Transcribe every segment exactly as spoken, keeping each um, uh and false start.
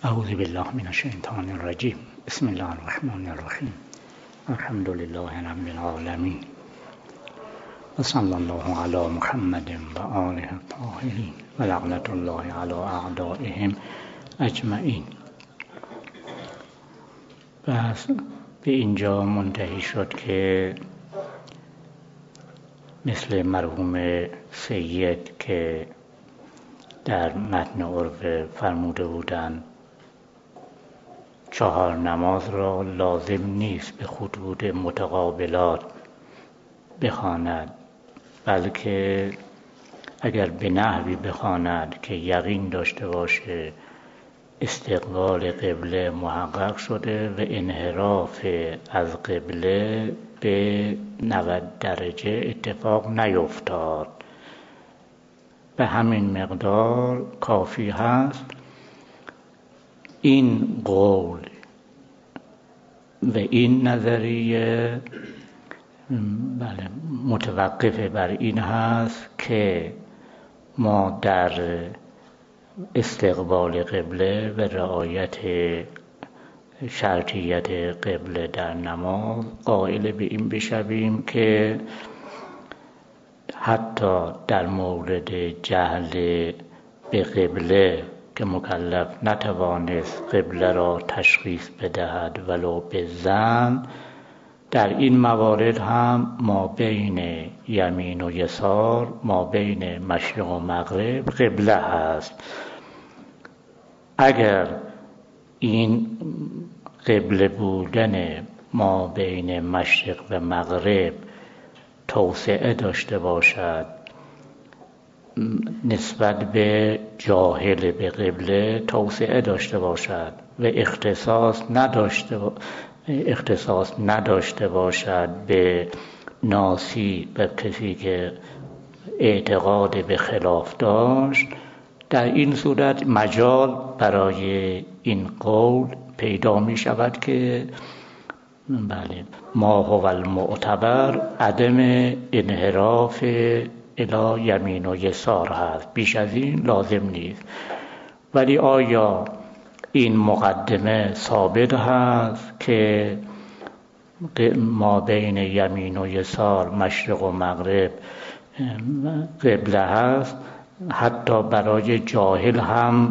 اعوذ بالله من الشیطان الرجیم. بسم الله الرحمن الرحیم. الحمد لله رب العالمین و صلی الله علی محمد و آله الطاهرین و لعنت الله علی اعدائهم اجمعین. پس به اینجا منتهی شد که مثل مرحوم سید که در متن عرف فرموده بودند چهار نماز را لازم نیست به خطوط متقابلات بخواند، بلکه اگر به نحوی بخواند که یقین داشته باشه استقبال قبله محقق شده و انحراف از قبله به نود درجه اتفاق نیفتاد، به همین مقدار کافی هست. این قول و این نظریه بله متوقف بر این هست که ما در استقبال قبله و رعایت شرطیت قبله در نماز قائل به این بشویم که حتی در مورد جهل به قبله که مکلف نتوانست قبله را تشخیص بدهد ولو به ظن، در این موارد هم ما بین یمین و یسار، ما بین مشرق و مغرب قبله هست. اگر این قبله بودن ما بین مشرق و مغرب توسعه داشته باشد نسبت به جاهل به قبله توسعه داشته باشد و اختصاص نداشته اختصاص نداشته باشد به ناسی، به کسی که اعتقاد به خلاف داشت، در این صورت مجال برای این قول پیدا می شود که بله ما هو المعتبر عدم انحراف الی یمین و یسار هست، بیش از این لازم نیست. ولی آیا این مقدمه ثابت هست که ما بین یمین و یسار مشرق و مغرب قبله هست؟ حتی برای جاهل هم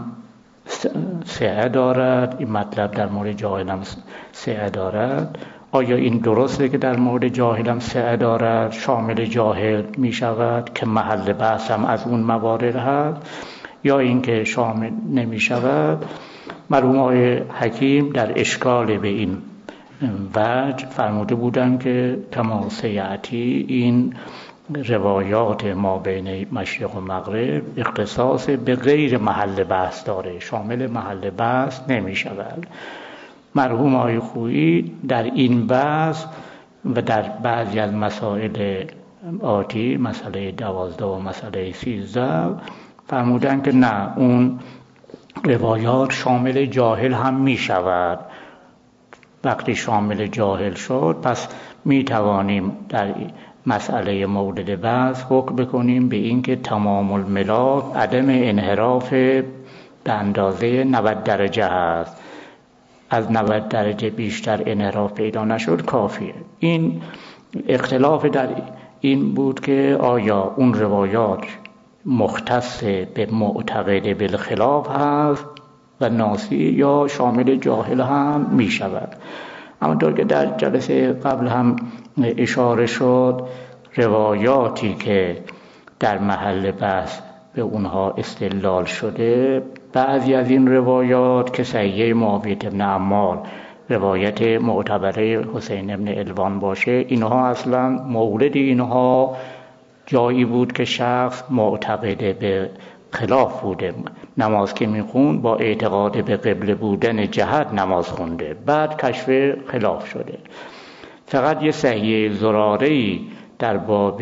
سعه دارد، این مطلب در مورد جاهل هم سعه دارد. آیا این درسته که در مورد جاهل هم سعه دارد، شامل جاهل می شود که محل بحث هم از اون موارد هست، یا اینکه شامل نمی شود؟ مرحوم آقای حکیم در اشکال به این وجه فرموده بودند که کما سیأتی این روایات ما بین مشرق و مغرب اختصاص به غیر محل بحث داره، شامل محل بحث نمی شود. مرحوم آقای خویی در این بحث و در بعضی از مسائل آتی، مسئله دوازده و مسئله سیزده، فرمودن که نه، اون روایات شامل جاهل هم می شود. وقتی شامل جاهل شد پس می توانیم در مسئله مورد بحث حکم بکنیم به این که تمام الملاک عدم انحراف به اندازه نود درجه هست. از نود درجه بیشتر انحراف پیدا نشد کافیه. این اختلاف در این بود که آیا اون روایات مختص به معتقد بالخلاف هست و ناسی، یا شامل جاهل هم می شود. همونطور که در جلسه قبل هم اشاره شد، روایاتی که در محل بحث به اونها استدلال شده، بعضی از این روایات که صحیح معاویه بن عمار، روایت معتبره حسین بن الوان باشه، اینها اصلا مورد اینها جایی بود که شخص معتقد به خلاف بوده، نماز که میخوند با اعتقاد به قبله بودن جهت نماز خونده، بعد کشف خلاف شده. فقط یه صحیح زراره‌ای در باب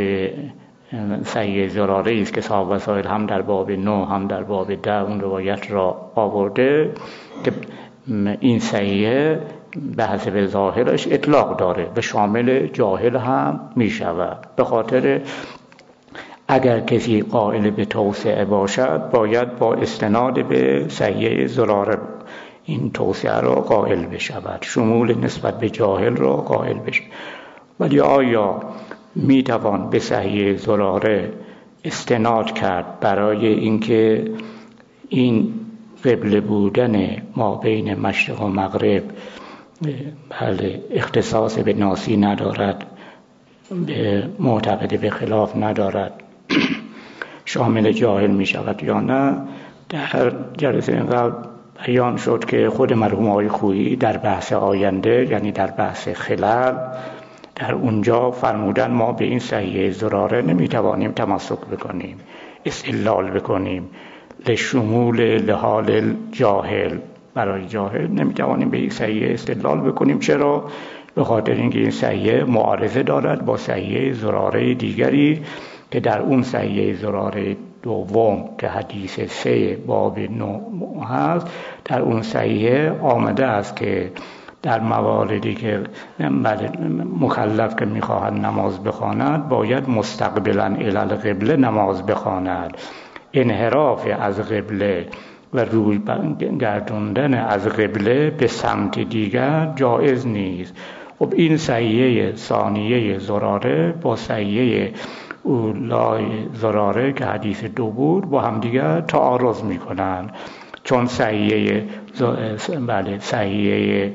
صحیح زراره‌ای است که صاحب وسائل هم در باب نه هم در باب ده اون روایت را آورده که این صحیح به حسب ظاهرش اطلاق داره و شامل جاهل هم می شود. به خاطر اگر کسی قائل به توسعه باشد باید با استناد به صحیح زراره این توسعه را قائل بشود، شمول نسبت به جاهل را قائل بشود. ولی آیا میتوان به صحیح زراره استناد کرد برای اینکه این قبله بودن ما بین مشرق و مغرب بله اختصاص به ناسی ندارد، به معتقد به خلاف ندارد، شامل جاهل می شود یا نه؟ در جلسه قبل بیان شد که خود مرحوم آقای خویی در بحث آینده، یعنی در بحث خلل، در اونجا فرمودن ما به این صحیح زراره نمیتوانیم تمسک بکنیم، استدلال بکنیم لشمول لحال جاهل، برای جاهل نمیتوانیم به این صحیح استدلال بکنیم. چرا؟ به خاطر اینکه این صحیح معارضه دارد با صحیح زراره دیگری که در اون صحیح زراره دوم که حدیث سه باب نو هست، در اون صحیح آمده است که در مواردی که مکلف که میخواهد نماز بخواند باید مستقبلا الی القبله نماز بخواند. انحراف از قبله و روی گردوندن از قبله به سمت دیگر جایز نیست. خب این صحیحه ثانیه زراره با صحیحه اولای زراره که حدیث دو بود با همدیگر تعارض میکنن، چون صحیحه بله صحیحه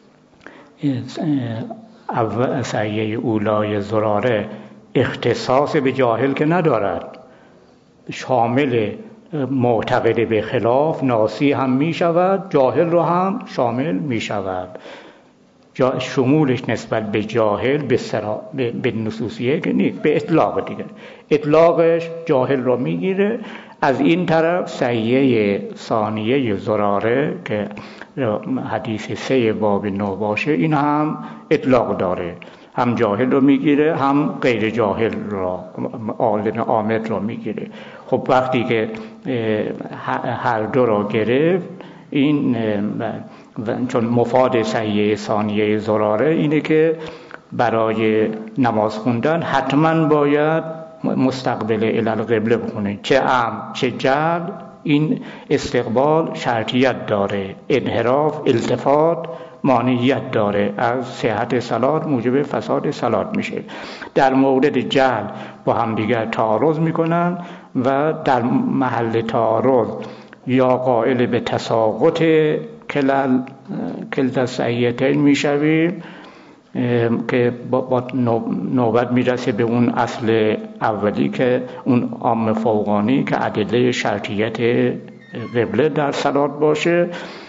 اول صحیحه اولای زراره اختصاص به جاهل که ندارد، شامل معتقد به خلاف ناسی هم می شود، جاهل رو هم شامل می شود. شمولش نسبت به جاهل به, سرا... به... به نصوصیه که نیست، به اطلاق دیگر، اطلاقش جاهل رو می گیره. از این طرف صحیحه ثانیه زراره که حدیث سه باب نو باشه این هم اطلاق داره، هم جاهل رو میگیره هم غیر جاهل رو، عالم عامد رو میگیره. خب وقتی که هر دو رو گرفت، این چون مفاد صحیحه ثانیه زراره اینه که برای نماز خوندن حتما باید مستقبل الی القبله بخونه، چه عام چه جعل، این استقبال شرطیت داره، انحراف التفات مانعیت داره، از صحت صلات موجب فساد صلات میشه. در مورد جعل با هم دیگر تعارض میکنن و در محل تعارض یا قائل به تساقط کلل کلتا صحیحتین میشویم که با نوبت میرسه به اون اصل اولی که اون عام فوقانی که ادله شرطیت قبله در صلات باشه،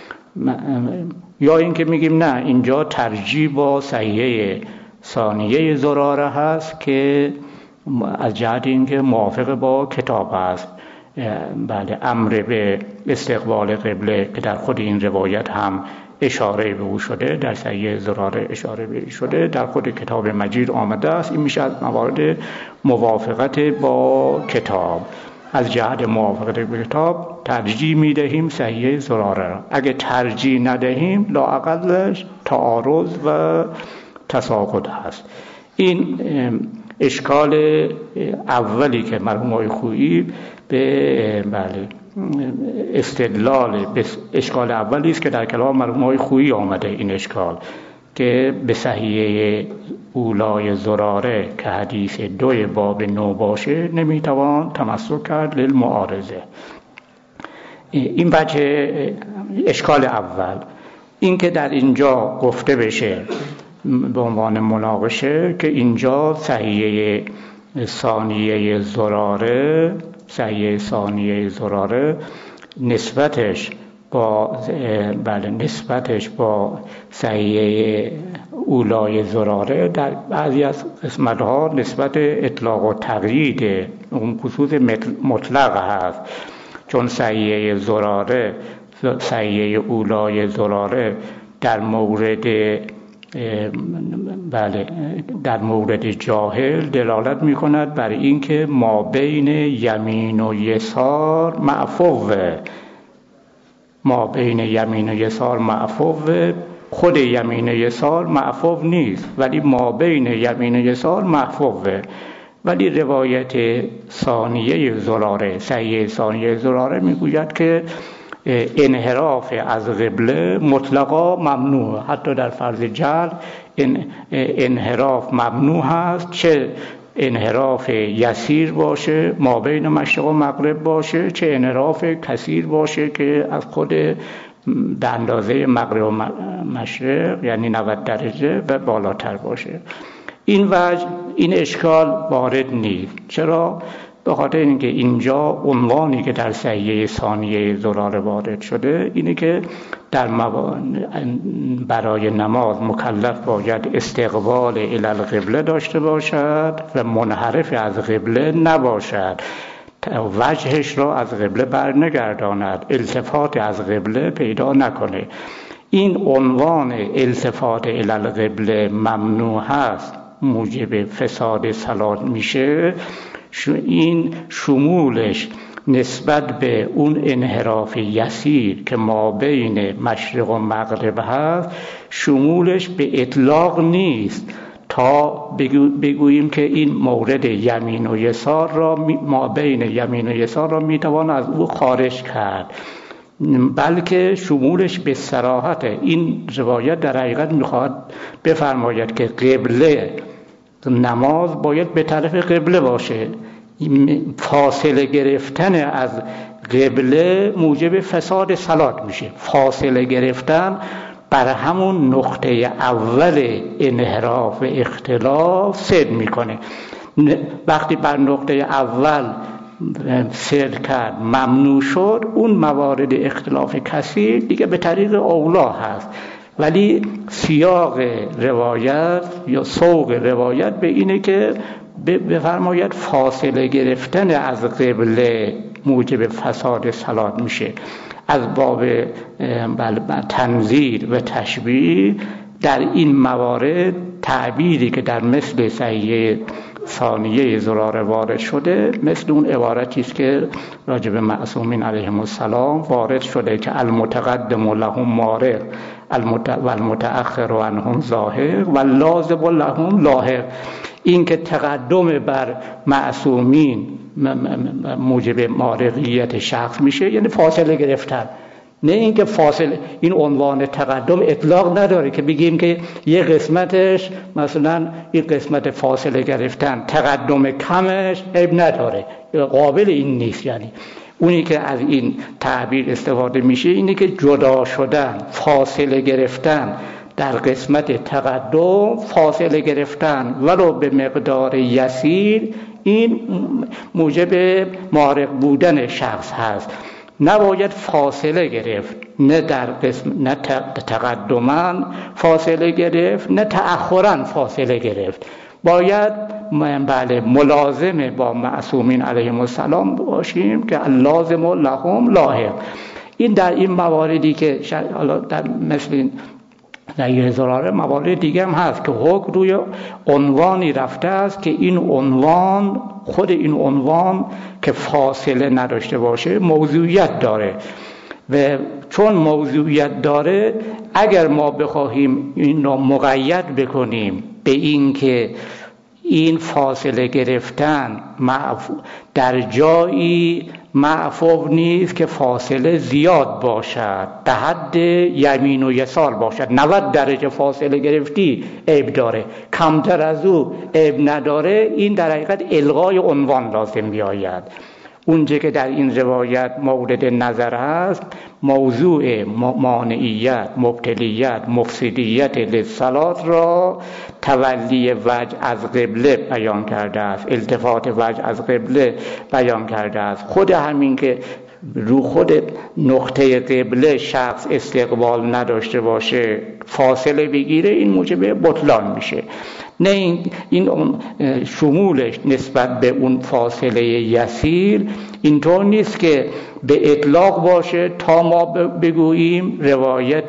یا اینکه میگیم نه اینجا ترجیح با صحیحه ثانیه زراره هست که از جهت اینکه موافق با کتاب است. بله امر به استقبال قبله که در خود این روایت هم اشاره به او شده، در صحیح زراره اشاره به شده، در خود کتاب مجید آمده است. این میشه از موارد موافقت با کتاب. از جهت موافقت با کتاب ترجیح میدهیم صحیح زراره را. اگه ترجیح ندهیم لااقلش تعارض و تساقط هست. این اشکال اولی که مرحوم آقای خویی به بله استدلال به اشکال اولی است که در کلام مرحوم آقای خویی آمده، این اشکال که به صحیحه اولای زراره که حدیث دوی باب نو باشه نمیتوان تمسک کرد للمعارضه. این بچه اشکال اول. این که در اینجا گفته بشه به عنوان مناقشه که اینجا صحیحه ثانیه زراره صحیحه ثانیه زراره نسبتش با بله نسبتش با صحیحه اولای زراره در بعضی از قسمت‌ها نسبت اطلاق و تقیید اون خصوص مطلق هست، چون صحیحه زراره صحیحه اولای زراره در مورد بله در مورد جاهل دلالت می کند بر اینکه ما بین یمین و یسار معفوه، ما بین یمین و یسار معفوه، خود یمین و یسار معفو نیست ولی ما بین یمین و یسار معفوه. ولی روایت ثانیه زراره صحیح ثانیه زراره میگوید که انحراف از قبله مطلقا ممنوع، حتی در فرض جعل انحراف ممنوع هست، چه انحراف یسیر باشه ما بین مشرق و مغرب باشه، چه انحراف کثیر باشه که از خود به اندازه مغرب و مشرق یعنی نود درجه و بالاتر باشه. این وجه این اشکال وارد نیست. چرا؟ به خاطر اینکه اینجا عنوانی که در صحیحه ثانیه زراره وارد شده اینه که در مو... برای نماز مکلف باید استقبال الی القبله داشته باشد و منحرف از قبله نباشد، وجهش را از قبله برنگرداند، التفات از قبله پیدا نکنه. این عنوان التفات الی القبله ممنوع هست، موجب فساد صلات میشه. این شمولش نسبت به اون انحراف یسیر که ما بین مشرق و مغرب هست شمولش به اطلاق نیست، تا بگوییم که این مورد یمین و یسار را ما بین یمین و یسار را میتوان از او خارج کرد، بلکه شمولش به صراحت. این روایت در حقیقت میخواد بفرماید که قبله نماز باید به طرف قبله باشه. فاصله گرفتن از قبله موجب فساد صلات میشه. فاصله گرفتن بر همون نقطه اول انحراف و اختلاف صدق میکنه. وقتی بر نقطه اول صدق کرد ممنوع شد، اون موارد اختلاف کثیر دیگه به طریق اولا هست. ولی سیاق روایت یا سوق روایت به اینه که بفرماید فاصله گرفتن از قبله موجب فساد صلات میشه. از باب تنظیر و تشبیه در این موارد تعبیری که در مثل صحیحه ثانیه زراره وارد شده مثل اون عبارتی است که راجع به معصومین علیهم السلام وارد شده که المتقدم لهم مارق و المتأخر عنهم ظاهر و لازم لهم لاحق. این که تقدم بر معصومین موجب مارقیت شخص میشه یعنی فاصله گرفتن، نه اینکه فاصله. این عنوان تقدم اطلاق نداره که بگیم که یه قسمتش مثلا این قسمت فاصله گرفتن تقدم کمش عیب نداره، قابل این نیست. یعنی اونی که از این تعبیر استفاده میشه اینه که جدا شدن، فاصله گرفتن در قسمت تقدم، فاصله گرفتن ولو به مقدار یسیر، این موجب مارق بودن شخص هست. نباید فاصله گرفت، نه در قسم نه تقدما فاصله گرفت نه تأخرا فاصله گرفت. باید بله ملازم با معصومین علیهم السلام باشیم که اللازم لهم لاحق. این در این مواردی که حالا در مثل در زراره موارد دیگه هم هست که حکم روی عنوانی رفته است که این عنوان خود این عنوان که فاصله نداشته باشه موضوعیت داره و چون موضوعیت داره اگر ما بخواهیم این را مقید بکنیم به این که این فاصله گرفتن در جایی معفو نیست که فاصله زیاد باشد، به حد یمین و یسار باشد. نود درجه فاصله گرفتی عیب داره، کمتر از او عیب نداره. این در حقیقت الغای عنوان لازم بیاید. اونجا که در این روایت مورد نظر هست موضوع مانعیت، مبتلیت، مفسدیت للصلات را تولی وجه از قبله بیان کرده است، التفات وجه از قبله بیان کرده است. خود همین که رو خود نقطه قبله شخص استقبال نداشته باشه فاصله بگیره این موجب بطلان میشه. نه این, این شمولش نسبت به اون فاصله یسیر اینطور نیست که به اطلاق باشه تا ما بگوییم روایت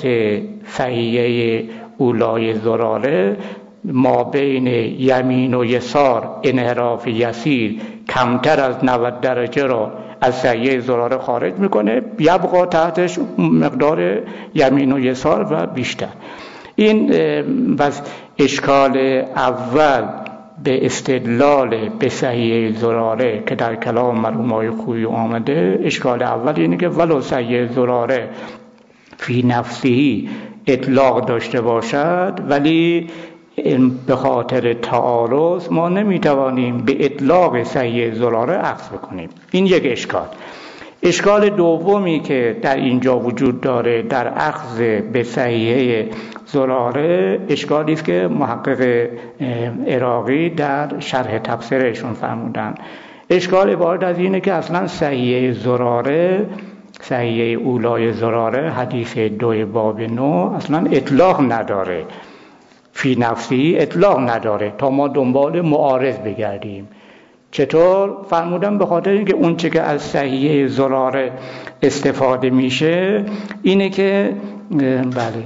صحیحه اولای زراره ما بین یمین و یسار انحراف یسیر کمتر از نود درجه را از صحیحه زراره خارج میکنه، یبقا تحتش مقدار یمین و یسار و بیشتر. این بس اشکال اول به استدلال به صحیح زراره که در کلام مرحوم خویی آمده، اشکال اول اینه که ولو صحیح زراره فی نفسی اطلاق داشته باشد، ولی به خاطر تعارض ما نمیتوانیم به اطلاق صحیح زراره اخذ بکنیم. این یک اشکال. اشکال دومی که در اینجا وجود داره در اخذ به صحیح زراره، اشکالی است که محقق عراقی در شرح تفسیرشون فرمودن. اشکال عبارت از اینه که اصلا صحیح زراره، صحیح اولای زراره، حدیث دو باب نو، اصلا اطلاق نداره، فی نفسی اطلاق نداره تا ما دنبال معارض بگردیم. چطور؟ فرمودم به خاطر اینکه اون چه که از صحیح زراره استفاده میشه اینه که بله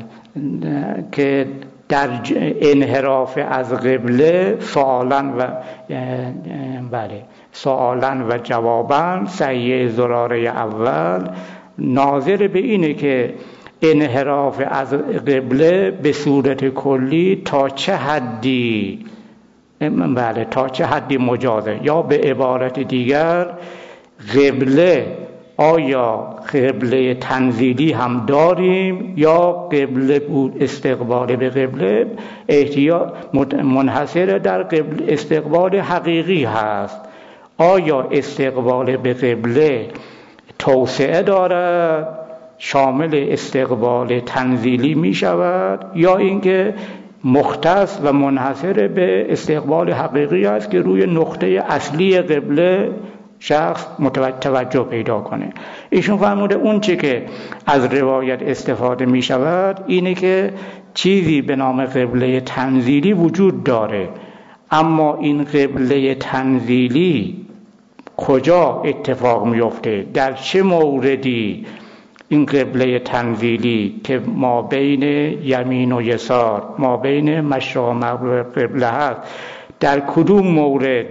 که در انحراف از قبله سوالاً و بله سوالاً و جواباً، صحیح زراره اول ناظر به اینه که انحراف از قبله به صورت کلی تا چه حدی بله تا چه حدی مجازه، یا به عبارت دیگر قبله آیا قبله تنزیلی هم داریم یا قبله بود استقبال به قبله احتیاط منحصر در قبل استقبال حقیقی هست. آیا استقبال به قبله توسعه دارد شامل استقبال تنزیلی می شود، یا اینکه مختص و منحصر به استقبال حقیقی است که روی نقطه اصلی قبله شخص توجه پیدا کنه. ایشون فرموده اون چی که از روایت استفاده می شود اینه که چیزی به نام قبله تنزیلی وجود داره، اما این قبله تنزیلی کجا اتفاق میفته، در چه موردی این قبله تنزیلی که ما بین یمین و یسار، ما بین مشرق و مغرب قبله هست، در کدوم مورد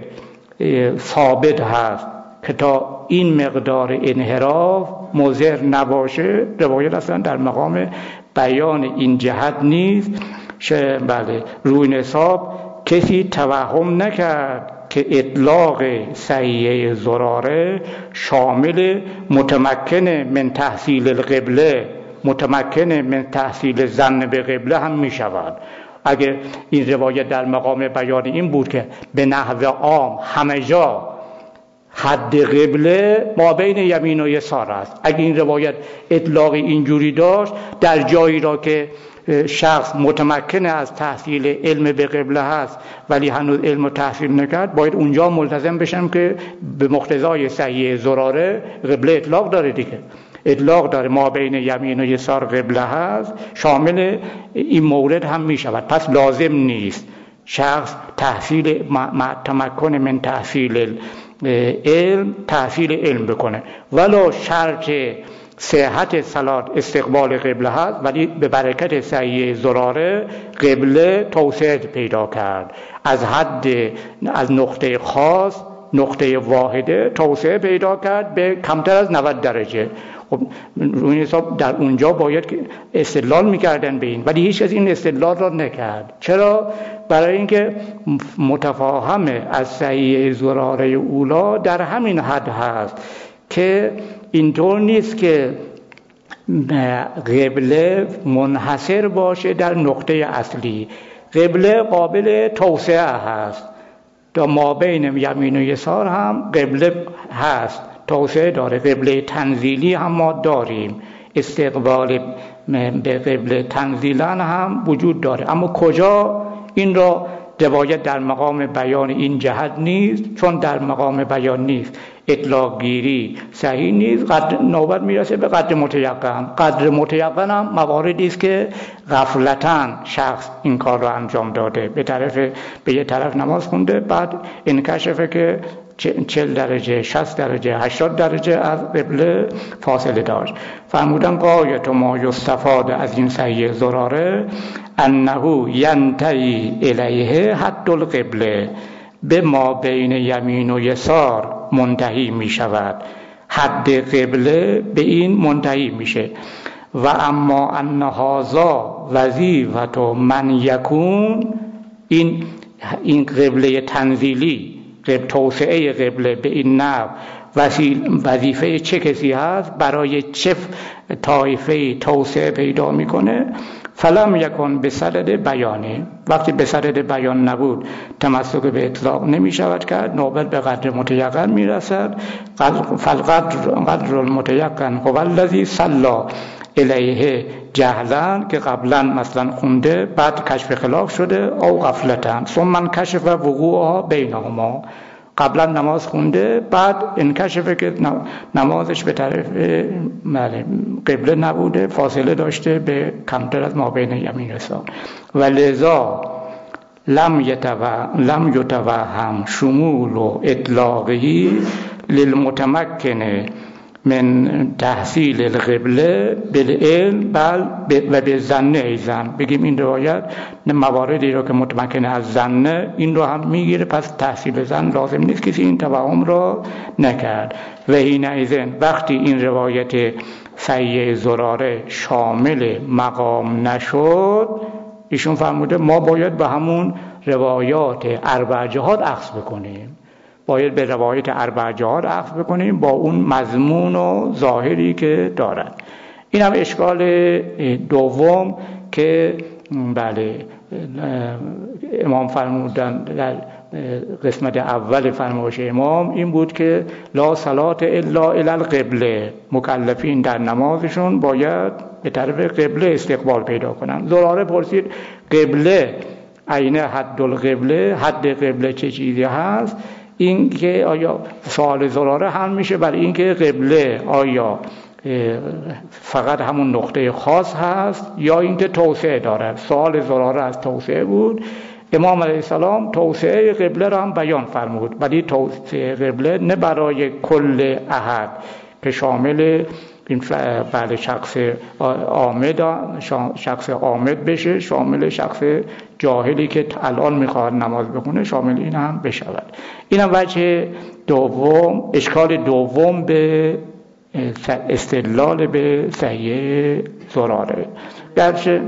ثابت هست که تا این مقدار انحراف مضر نباشه. روایت اصلا در مقام بیان این جهت نیست. بله روی نصاب کسی توهم نکرد که اطلاق صحیح زراره شامل متمکن من تحصیل القبله، متمکن من تحصیل ظن به قبله هم می شود. اگر این روایت در مقام بیان این بود که به نحو عام همه جا حد قبله ما بین یمین و یسار است، اگر این روایت اطلاق اینجوری داشت، در جایی را که شخص متمکن از تحصیل علم به قبله هست ولی هنوز علم تحصیل نکرد، باید اونجا ملتزم بشم که به مقتضای صحیح زراره قبله اطلاق داره دیگه، اطلاق داره ما بین یمین و یسار قبله هست، شامل این مورد هم می شود. پس لازم نیست شخص تحصیل تمکن من تحصیل علم تحصیل علم بکنه، ولو شرط صحت صلات استقبال قبله هست، ولی به برکت صحیح زراره قبله توسعه پیدا کرد، از حد از نقطه خاص نقطه واحده توسعه پیدا کرد به کمتر از نود درجه. خب روی حساب در اونجا باید استدلال میکردن به این، ولی هیچ از این استدلال را نکرد. چرا؟ برای اینکه متفاهم از صحیح زراره اولا در همین حد هست که اینطور نیست که قبله منحصر باشه در نقطه اصلی، قبله قابل توسعه هست، تا ما بین یمین و یسار هم قبله هست، توسعه داره. قبله تنزیلی هم ما داریم، استقبال به قبله تنزیلا هم وجود داره، اما کجا این را روایت در مقام بیان این جهت نیست، چون در مقام بیان نیست اطلاق گیری صحیح نیست، قدر نوبت میرسه به قدر متیقن. قدر متیقن هم مواردی است که غفلتاً شخص این کار را انجام داده، به طرف به یه طرف نماز خونده، بعد انکشفه که چهل درجه، شصت درجه، هشتاد درجه از قبله فاصله داشت. فرمودن قایت ما یستفاد از این صحیح زراره انه ینتهی الیه حد القبله، به ما بین یمین و یسار منتهی می شود، حد قبله به این منتهی میشه. و اما ان هذا وظیفه من یکون، این این قبله تنزیلی، قبل توسعه قبله به این نحو وظیفه چه کسی هست، برای چه طایفه توسعه پیدا میکنه. فلم یکن به صدد بیانه، وقتی به صدد بیان نبود تمسک به اطلاق نمی شود کرد، نوبت به قدر متیقن می رسد. فالقدر قدر المتیقن هو الذی صلی الیه جهلا، که قبلا مثلا خونده بعد کشف خلاف شده، او غفلتن ثم انکشف وقوعها بینهما، قبلا نماز خونده بعد انکشفه که نمازش به طرف قبله نبوده، فاصله داشته به کمتر از ما بین یمین رسان. و لذا لم لم یتوهم شمول و اطلاقی للمتمکن من تحصیل القبله بالعلم بل و به ظن ایزن. بگیم این روایت مواردی رو که متمکن از ظن این رو هم میگیره، پس تحصیل ظن لازم نیست، کسی این توهم رو نکرد. و این ایزن وقتی این روایت سیه زراره شامل مقام نشد، ایشون فرموده ما باید به همون روایات اربع جهات اخذ بکنیم، باید به روایت اربع جهات اخذ بکنیم با اون مضمون و ظاهری که دارد. این هم اشکال دوم که بله امام فرمودن در قسمت اول فرمایش امام این بود که لا صلات الا الی القبله، مکلفین در نمازشون باید به طرف قبله استقبال پیدا کنن. زراره پرسید قبله عین حد القبله، حد قبله چه چیزی هست؟ این که آیا سوال زراره هم میشه برای این که قبله آیا فقط همون نقطه خاص هست یا اینکه توسعه داره؟ سوال زراره از توسعه بود. امام علیه السلام توسعه قبله را هم بیان فرمود، ولی توسعه قبله نه برای کل احد که شامل این بعد شخص عامد شخص عامد بشه، شامل شخص جاهلی که الان میخواد نماز بخونه شامل این هم بشود. این هم وجه دوم، اشکال دوم به استدلال به صحیح زراره. گرچه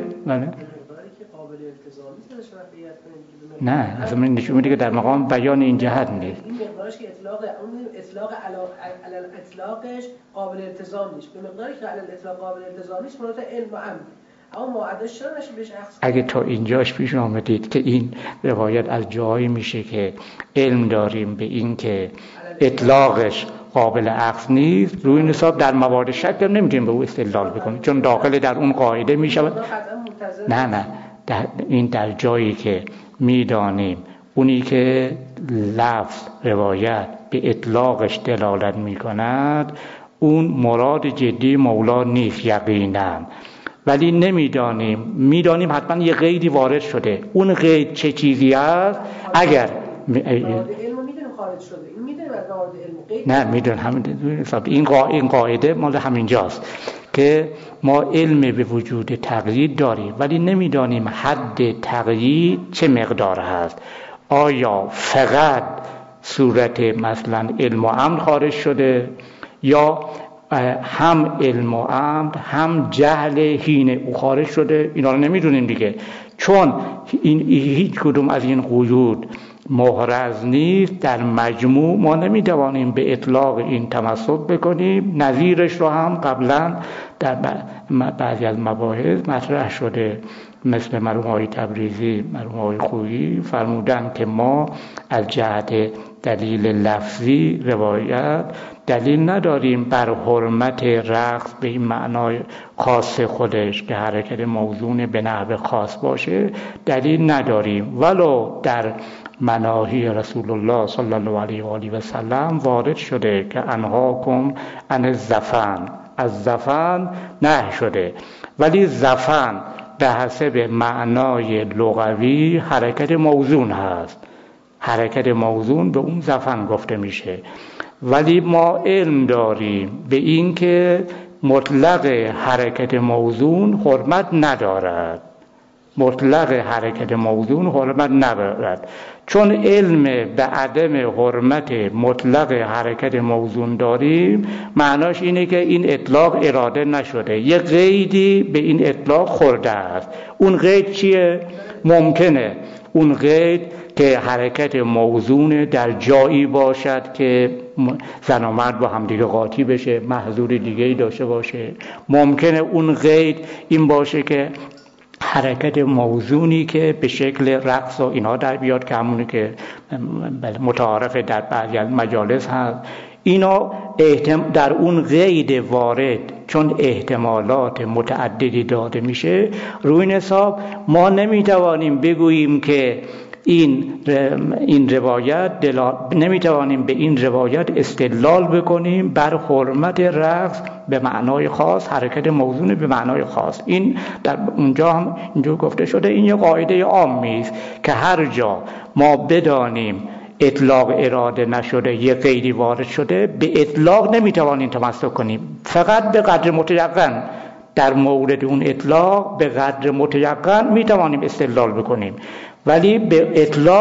نه اصلا من نشون میده که در مقام بیان این جهت نیست. این مقدارش که اطلاق اون اطلاق علی الاطلاقش قابل التزام نیست، به مقداری که علی الاطلاق قابل التزام نیست مراد علم و عمل. اما معدش چرا نشه بهش اخذ؟ اگه تا اینجاش پیش آمدید که این روایت از جایی میشه که علم داریم به این که اطلاقش قابل اخذ نیست، روی این حساب در موارد شک نمیتونیم به او استدلال بکنیم، چون داخل در اون قاعده میشود. نه نه در این در جایی که میدانیم اونی که لفظ روایت به اطلاقش دلالت میکند اون مراد جدی مولا نیست یقینا، ولی نمیدانیم، میدانیم حتما یه قیدی وارد شده، اون قید چه چیزی است؟ اگر نه میدون همین این قاعده این قاعده مال همینجاست که ما علم به وجود تقیید داریم ولی نمیدانیم حد تقیید چه مقدار هست. آیا فقط صورت مثلا علم و عمد خارج شده یا هم علم و عمد هم جهل حین او خارج شده؟ اینا رو نمیدونیم دیگه، چون این هیچ کدوم از این قیود محرز نیست. در مجموع ما نمیتوانیم به اطلاق این تمسک بکنیم. نظیرش رو هم قبلا در بعضی از مباحث مطرح شده، مثل مرحوم آقای تبریزی، مرحوم آقای خویی فرمودن که ما از جهت دلیل لفظی روایت دلیل نداریم بر حرمت رقص به این معنای خاص خودش که حرکت موزون به نحو خاص باشه، دلیل نداریم. ولو در مناهی رسول الله صلی الله علیه و آله و سلم وارد شده که انهاکم عن الزفن، از زفن نهی شده، ولی زفن به حسب معنای لغوی حرکت موزون هست، حرکت موزون به اون زفن گفته میشه. ولی ما علم داریم به این که مطلق حرکت موزون حرمت ندارد، مطلق حرکت موزون حرمت ندارد. چون علم به عدم حرمت مطلق حرکت موزون داریم، معناش اینه که این اطلاق اراده نشده، یه قیدی به این اطلاق خورده است. اون قید چیه؟ ممکنه اون قید که حرکت موزون در جایی باشد که زن و مرد با همدیگه قاطی بشه، محظور دیگه‌ای داشته باشه. ممکنه اون قید این باشه که حرکت موزونی که به شکل رقص و اینا در بیاد که همونی که متعارف در بعضی از مجالس هست. اینا در اون قید وارد چون احتمالات متعددی داده میشه، روی این حساب ما نمیتوانیم بگوییم که این این روایت دلا... نمیتوانیم به این روایت استدلال بکنیم بر حرمت رقص به معنای خاص، حرکت موزون به معنای خاص. این در اونجا هم اینجور گفته شده. این یه قاعده عامی است که هر جا ما بدانیم اطلاق اراده نشده، یه قیدی وارد شده، به اطلاق نمیتوانیم تمسک کنیم، فقط به قدر متیقن در مورد اون اطلاق به قدر متیقن میتوانیم استدلال بکنیم، ولی به اطلاق